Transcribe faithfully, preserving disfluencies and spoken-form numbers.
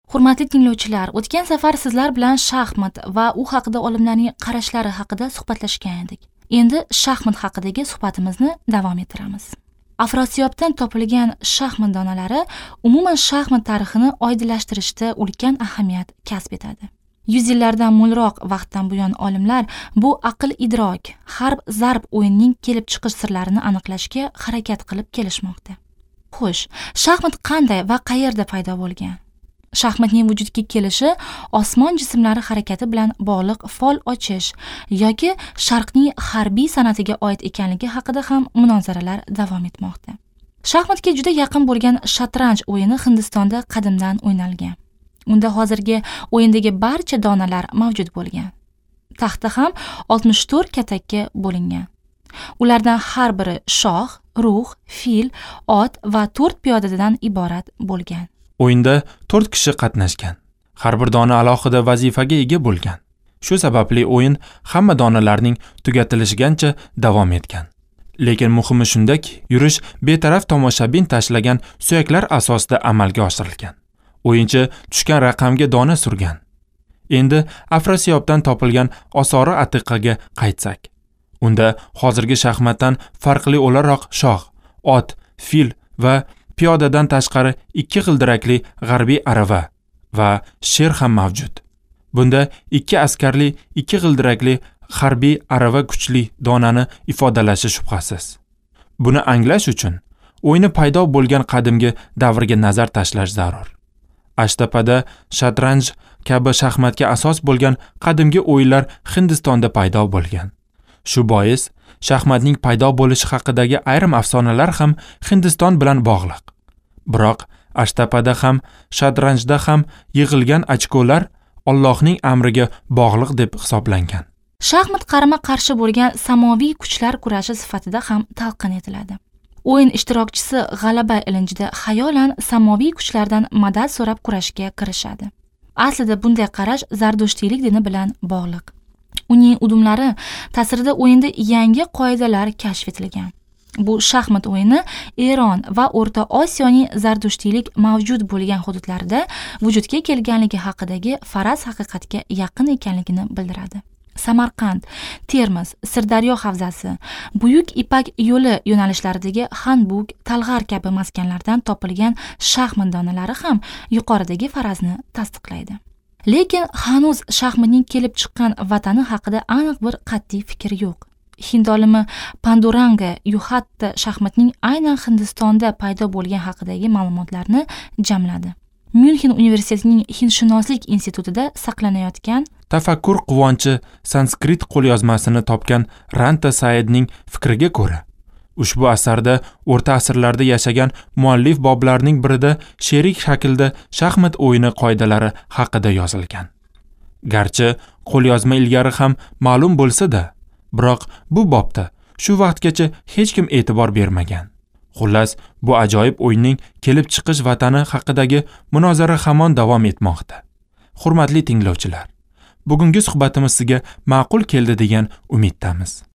Hurmatli tinglovchilar, o'tgan safar sizlar bilan shaxmat va u haqida olimlarning qarashlari haqida suhbatlashgan edik. Endi shaxmat haqidagi suhbatimizni davom ettiramiz. Afrosiyobdan topilgan shaxmat donalari umuman shaxmat tarixini oydinlashtirishda ulkan ahamiyat kasb etadi. yuz yillardan mo'lroq vaqtdan buyon olimlar bu aql-idrok, harb-zarb o'yinining kelib chiqish sirlarini aniqlashga harakat qilib kelishmoqda. Xo'sh, shaxmat qanday va qayerda paydo bo'lgan? Shaxmatning vujudga kelishi osmon jismlari harakati bilan bog'liq fol ochish yoki sharqning harbiy san'atiga oid ekanligi haqida ham munozaralar davom etmoqda. Shaxmatga juda yaqin bo'lgan shatranj o'yini Hindistonda qadimdan o'ynalgan. Unda hozirgi o'yindagi barcha donalar mavjud bo'lgan. Taxta ham oltmish to'rt katakka bo'lingan. Ulardan har biri shoh, ruh, fil, ot va to'rt piyodadan iborat bo'lgan. O'yinda to'rt kishi qatnashgan. Har bir dona alohida vazifaga ega bo'lgan. Shu sababli o'yin hamma donalarning tugatilishigancha davom etgan. Lekin muhimi shundaki, yurish betaraf tomoshabin tashlagan suyaklar asosida amalga oshirilgan. O'yinchi tushgan raqamga dona surgan. Endi Afrosiyobdan topilgan osori atiqaga qaytsak. Unda hozirgi shaxmatdan farqli o'laroq shoh, ot, fil va piyodadan tashqari ikki g'ildirakli g'arbiy arava va sher ham mavjud. Bunda ikki askarli, ikki g'ildirakli harbiy arava kuchli donani ifodalashi shubhasiz. Buni anglash uchun o'yini paydo bo'lgan qadimgi davrga nazar tashlash zarur. Ashtapada shatranj kabi shaxmatga asos bo'lgan qadimgi o'yinlar Hindistonda paydo bo'lgan. Shu bois shaxmatning paydo bo'lishi haqidagi ayrim afsonalar ham Hindiston bilan bog'liq. Biroq ashtapada ham, shatranjda ham yig'ilgan ochkolar Allohning amriga bog'liq deb hisoblangan. Shaxmat qarama-qarshi bo'lgan samoviy kuchlar kurashi sifatida ham talqin etiladi. O'yin ishtirokchisi g'alaba ilinjida xayolan samoviy kuchlardan madad so'rab kurashga kirishadi. Aslida bunday qarash Zardushtiylik dini bilan bog'liq. Uning udumlari ta'sirida o'yinda yangi qoidalar kashf etilgan. Bu shaxmat o'yini Eron va O'rta Osiyoning Zardushtiylik mavjud bo'lgan hududlarida vujudga kelganligi haqidagi faraz haqiqatga yaqin ekanligini bildiradi. Samarqand, Termiz, Sirdaryo havzasi, Buyuk Ipak yo'li yo'nalishlaridagi Hanbuk, Talg'ar kabi maskanlardan topilgan shaxmat donalari ham yuqoridagi farazni tasdiqlaydi. Lekin hanuz shaxmatning kelib chiqqan vatani haqida aniq bir qat'iy fikr yo'q. Hind olimi Panduranga Yuhatta shaxmatning aynan Hindistonda paydo bo'lgan haqidagi ma'lumotlarni jamladi. Myunxen universitetining Hindshunoslik institutida saqlanayotgan Tafakkur quvonchi sanskrit qo'lyozmasini topgan Ranta Saidning fikriga ko'ra, ushbu asarda o'rta asrlarda yashagan muallif boblarning birida sherik shaklda shaxmat o'yini qoidalari haqida yozilgan. Garchi qo'lyozma ilgari ham ma'lum bo'lsa-da, biroq bu bobda shu vaqtgacha hech kim e'tibor bermagan. Xullas, bu ajoyib o'yinning kelib chiqish vatani haqidagi munozara hamon davom etmoqda. Hurmatli tinglovchilar, bugungi suhbatimiz sizga ma'qul keldi degan umiddamiz.